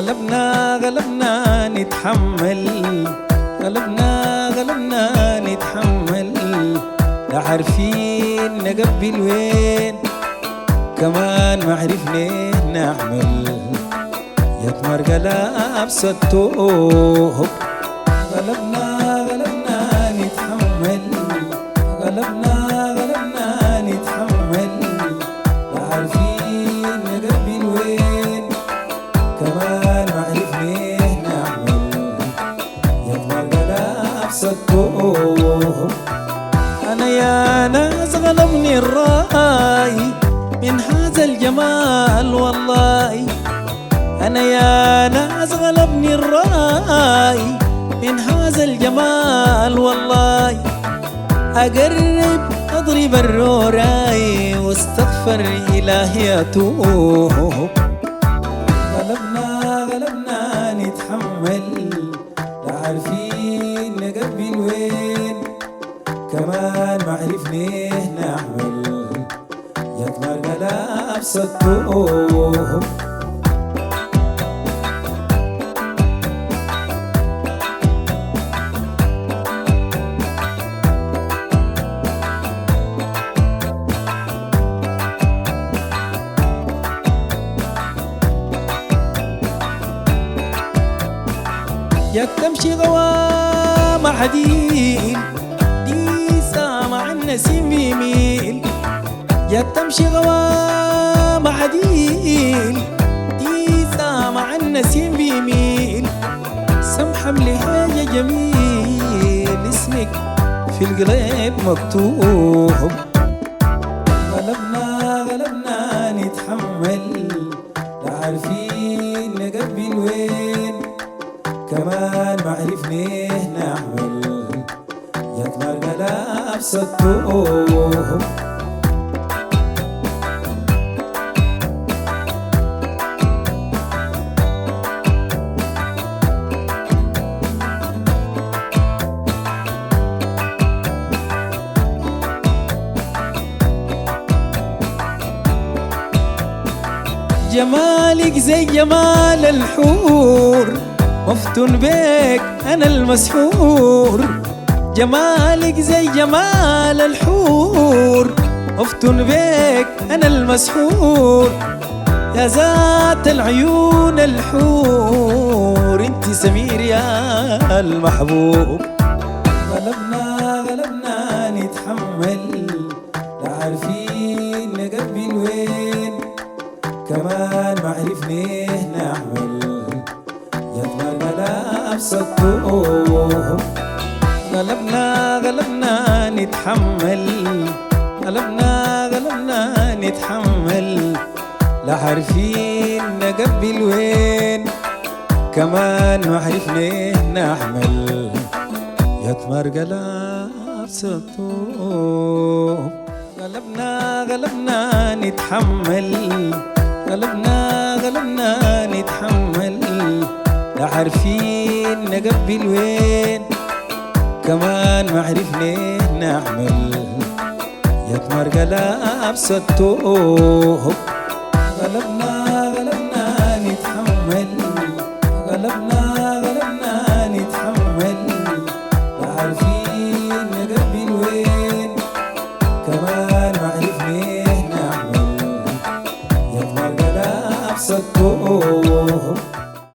غلبنا نتحمل، غلبنا نتحمل، لا عارفين نقبل وين، كمان ما عرفنا نعمل، يا تمرقة لابسة التوب. غلبنا نتحمل، غلبنا نتحمل، لا عارفين نقبل وين، كمان ما عرفنا نعمل، يا تمرقة لابسة التوب. أنا يا ناس غلبني الرأي من هذا الجمال والله، أنا يا ناس غلبني الرأي من هذا الجمال والله، أقرب أضرب الروراي واستغفر إلهي أتوب. غلبنا نتحمل، لا عارفين نقبل وين، كمان ما عرفنا نعمل، يا تمرقة لابسة التوب. ياك تمشي غوام عديل دي سامع النسيم بيميل، ياك تمشي غوام عديل دي سامع النسيم بيميل، سمحة ملهاجة جميل اسمك في القلب مكتوب. غلبنا نتحمل، لا عارفين نقبل وين، كمان ما عرفنا نعمل، يا تمرقة لابسة التوب. جمالك زي جمال الحور، مفتون بيك أنا المسحور، جمالك زي جمال الحور، مفتون بيك أنا المسحور، يا ذات العيون الحور انت سمير يا المحبوب. غلبنا نتحمل، لا عارفين نقبل وين، كمان ما عرفنا نعمل، يا تمرقة لابسة التوب. غلبنا نتحمل، غلبنا نتحمل، لا عارفين نقبل وين، كمان ما عرفنا نعمل، يا تمرقة لابسة التوب. غلبنا نتحمل، غلبنا نتحمل، لا عارفين نقبل وين، كمان ما عرفنا نعمل، يا تمرقة لابسة التوب. غلبنا